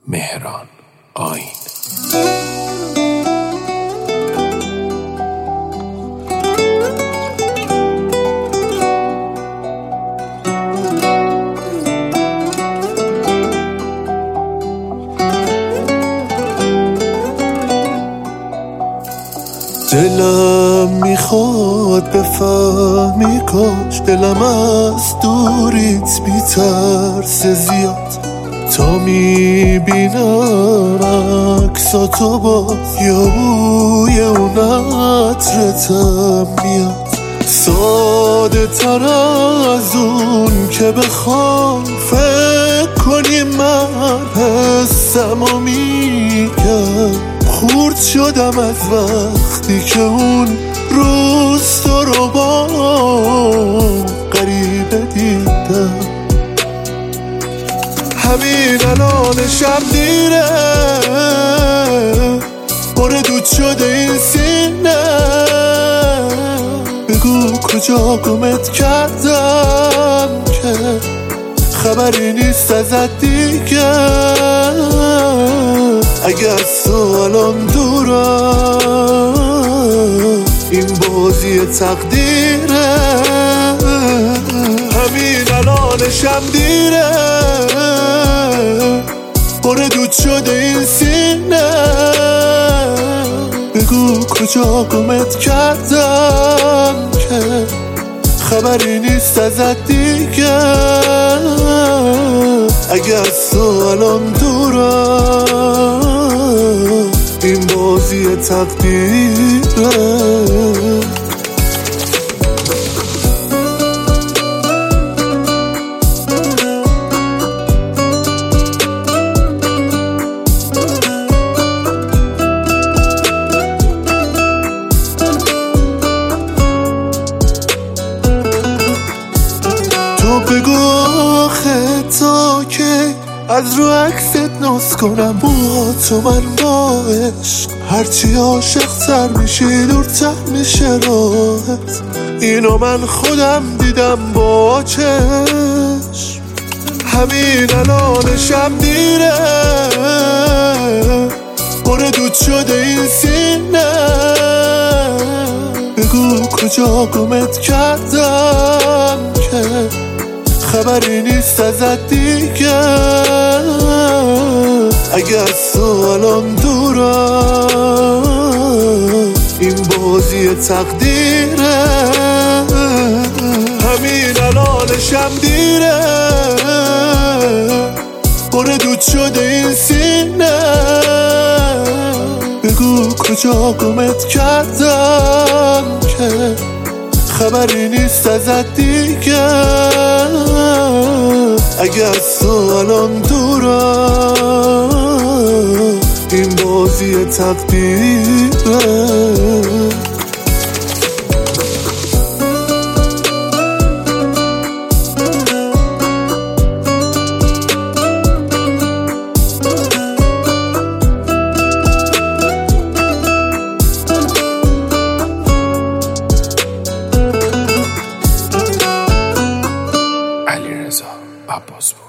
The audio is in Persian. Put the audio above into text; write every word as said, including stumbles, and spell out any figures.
مهران آیین. دلم میخواد بفهمی کاش دلم از دوریت بی‌ترس زیاد تا میبینم عکساتو باز یا بوی اون عطرتم میاد. ساده تر از اون که بخوام فکر کنی من حسمو میگم. خورد شدم از وقتی که اون روز تو رو با غریبه دیدم. همین الان شب دیره پر دود شده این سینه. بگو کجا گمت کردم که خبری نیست ازت دیگه. اگه از تو الان دورم این بازی تقدیره. همین الان شب دیره پر دود شده این سینه. بگو کجا گمت کردم که خبری نیست ازت دیگه. اگه از تو الان دورم این بازی تقدیره. بگو آخه تا که از رو عکست ناز کنم با تو من با عشق. هرچی عاشق تر میشی دورتر میشه راحت. اینو من خودم دیدم با چشم. همین الان شب دیره پر دود شده این سینه. بگو کجا گمت کردم که خبری نیست ازت دیگه. اگه از تو الان دورم این بازی تقدیره. همین الان شب دیره پر دود شده این سینه. بگو کجا گمت کردم که خبری نیست ازت دیگه. اگه از تو الان دورم این بازی تقدیره. علیرضا عباسپور.